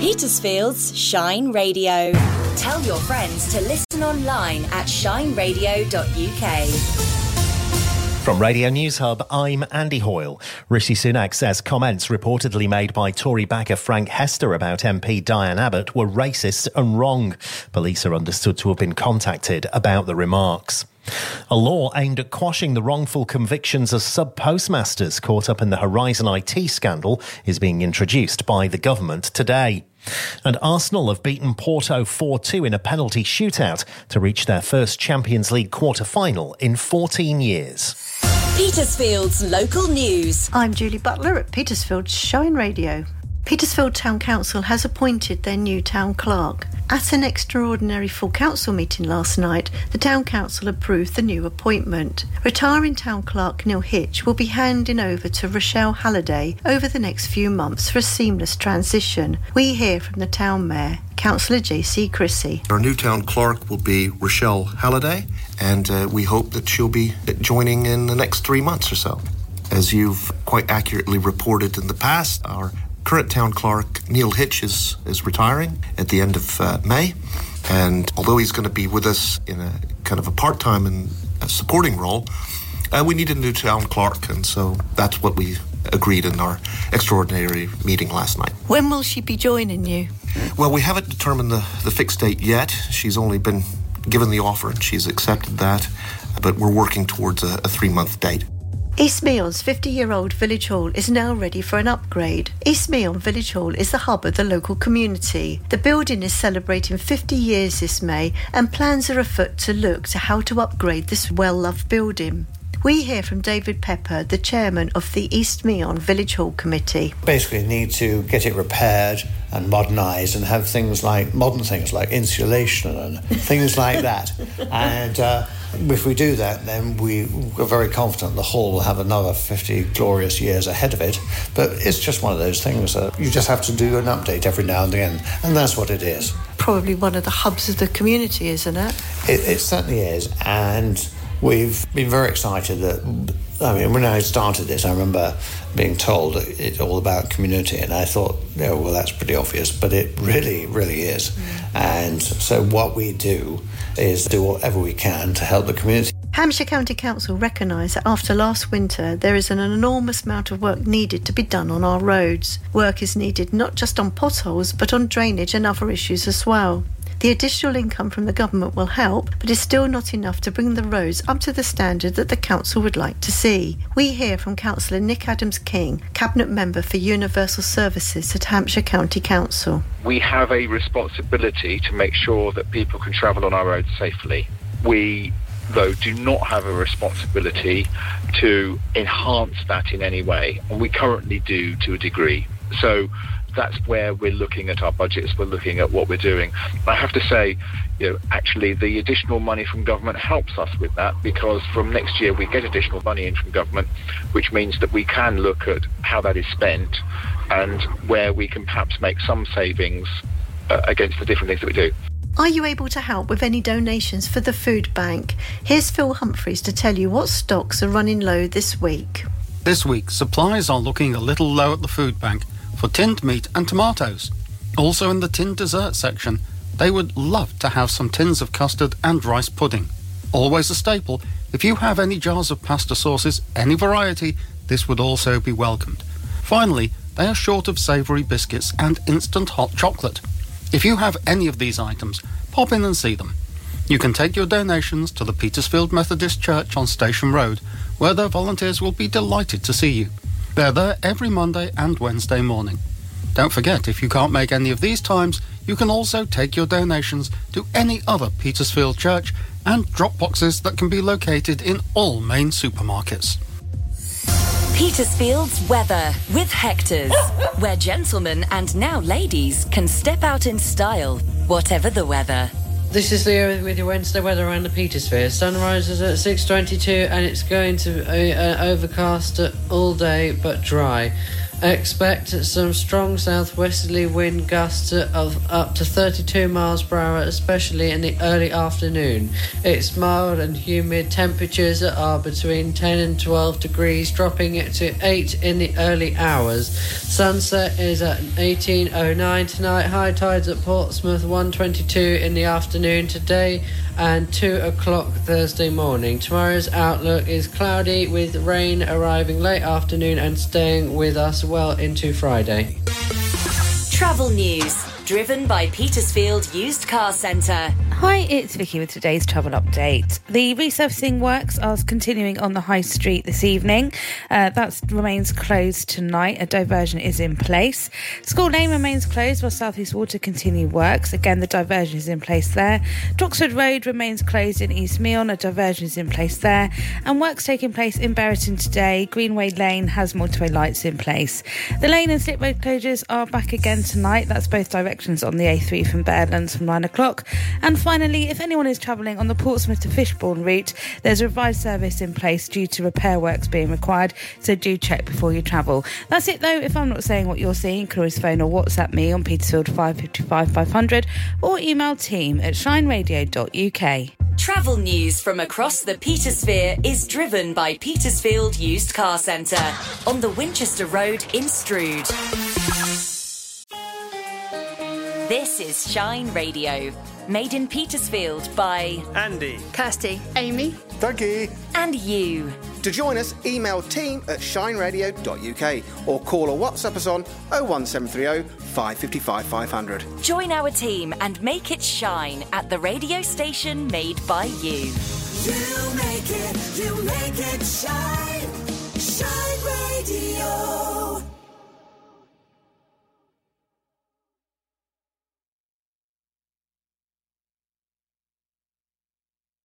Petersfield's Shine Radio. Tell your friends to listen online at shineradio.uk. From Radio News Hub, I'm Andy Hoyle. Rishi Sunak says comments reportedly made by Tory backer Frank Hester about MP Diane Abbott were racist and wrong. Police are understood to have been contacted about the remarks. A law aimed at quashing the wrongful convictions of sub-postmasters caught up in the Horizon IT scandal is being introduced by the government today. And Arsenal have beaten Porto 4-2 in a penalty shootout to reach their first Champions League quarter-final in 14 years. Petersfield's local news. I'm Julie Butler at Petersfield's Shine Radio. Petersfield Town Council has appointed their new town clerk. At an extraordinary full council meeting last night, the town council approved the new appointment. Retiring town clerk Neil Hitch will be handing over to Rochelle Halliday over the next few months for a seamless transition. We hear from the town mayor, Councillor J.C. Chrissy. Our new town clerk will be Rochelle Halliday, and we hope that she'll be joining in the next 3 months or so. As you've quite accurately reported in the past, our current town clerk, Neil Hitch, is retiring at the end of May. And although he's going to be with us in a kind of a part-time and a supporting role, we need a new town clerk. And so that's what we agreed in our extraordinary meeting last night. When will she be joining you? Well, we haven't determined the fixed date yet. She's only been given the offer and she's accepted that. But we're working towards a 3-month date. East Meon's 50-year-old village hall is now ready for an upgrade. East Meon Village Hall is the hub of the local community. The building is celebrating 50 years this May, and plans are afoot to look to how to upgrade this well-loved building. We hear from David Pepper, the chairman of the East Meon Village Hall Committee. Basically need to get it repaired and modernised and have modern things like insulation and things like that. And if we do that, then we're very confident the hall will have another 50 glorious years ahead of it. But it's just one of those things that you just have to do an update every now and again, and that's what it is. Probably one of the hubs of the community, isn't it? It certainly is, and we've been very excited that, when I started this, I remember being told that it's all about community, and I thought, well, that's pretty obvious, but it really, really is. And so what we do is do whatever we can to help the community. Hampshire County Council recognise that after last winter, there is an enormous amount of work needed to be done on our roads. Work is needed not just on potholes, but on drainage and other issues as well. The additional income from the government will help, but is still not enough to bring the roads up to the standard that the council would like to see. We hear from Councillor Nick Adams-King, Cabinet Member for Universal Services at Hampshire County Council. We have a responsibility to make sure that people can travel on our roads safely. We, though, do not have a responsibility to enhance that in any way, and we currently do to a degree. So that's where we're looking at our budgets, we're looking at what we're doing. I have to say, actually the additional money from government helps us with that, because from next year we get additional money in from government, which means that we can look at how that is spent and where we can perhaps make some savings against the different things that we do. Are you able to help with any donations for the food bank? Here's Phil Humphreys to tell you what stocks are running low this week. This week, supplies are looking a little low at the food bank for tinned meat and tomatoes. Also in the tinned dessert section, they would love to have some tins of custard and rice pudding. Always a staple, if you have any jars of pasta sauces, any variety, this would also be welcomed. Finally, they are short of savoury biscuits and instant hot chocolate. If you have any of these items, pop in and see them. You can take your donations to the Petersfield Methodist Church on Station Road, where their volunteers will be delighted to see you. They're there every Monday and Wednesday morning. Don't forget, if you can't make any of these times, you can also take your donations to any other Petersfield church and drop boxes that can be located in all main supermarkets. Petersfield's weather with Hector's, where gentlemen and now ladies can step out in style, whatever the weather. This is Leo with your Wednesday weather around the Petersphere. Sun rises at 6:22 and it's going to overcast all day but dry. Expect some strong southwesterly wind gusts of up to 32 miles per hour, especially in the early afternoon. It's mild and humid. Temperatures are between 10 and 12 degrees, dropping it to 8 in the early hours. Sunset is at 18:09 tonight. High tides at Portsmouth 1:22 in the afternoon today and 2 o'clock Thursday morning. Tomorrow's outlook is cloudy with rain arriving late afternoon and staying with us well into Friday. Travel news, driven by Petersfield Used Car Centre. Hi, it's Vicky with today's travel update. The resurfacing works are continuing on the High Street this evening. That remains closed tonight. A diversion is in place. School Lane remains closed while South East Water continue works. Again, the diversion is in place there. Droxford Road remains closed in East Meon. A diversion is in place there. And works taking place in Berriton today. Greenway Lane has motorway lights in place. The lane and slip road closures are back again tonight. That's both directions on the A3 from Bearlands from 9 o'clock. And finally, if anyone is travelling on the Portsmouth to Fishbourne route, there's a revised service in place due to repair works being required, so do check before you travel. That's it though. If I'm not saying what you're seeing, you can always phone or WhatsApp me on Petersfield 555 500 or email team@shineradio.uk. Travel news from across the Petersphere is driven by Petersfield Used Car Centre on the Winchester Road in Strood. This is Shine Radio, made in Petersfield by Andy, Kirsty, Amy, Dougie, and you. To join us, email team@shineradio.uk or call or WhatsApp us on 01730 555 500. Join our team and make it shine at the radio station made by you. You make it shine.